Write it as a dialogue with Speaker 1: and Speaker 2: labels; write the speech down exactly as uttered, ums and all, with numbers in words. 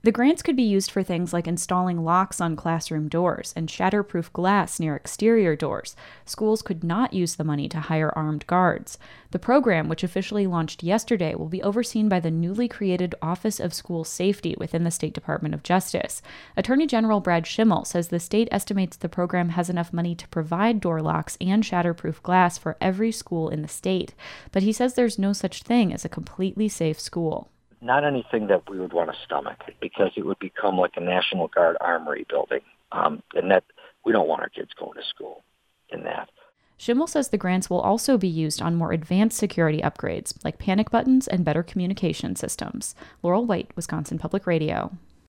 Speaker 1: The grants could be used for things like installing locks on classroom doors and shatterproof glass near exterior doors. Schools could not use the money to hire armed guards. The program, which officially launched yesterday, will be overseen by the newly created Office of School Safety within the State Department of Justice. Attorney General Brad Schimmel says the state estimates the program has enough money to provide door locks and shatterproof glass for every school in the state. But he says there's no such thing as a completely safe school.
Speaker 2: Not anything that we would want to stomach, because it would become like a National Guard armory building, um, and that we don't want our kids going to school in that.
Speaker 1: Schimmel says the grants will also be used on more advanced security upgrades, like panic buttons and better communication systems. Laurel White, Wisconsin Public Radio.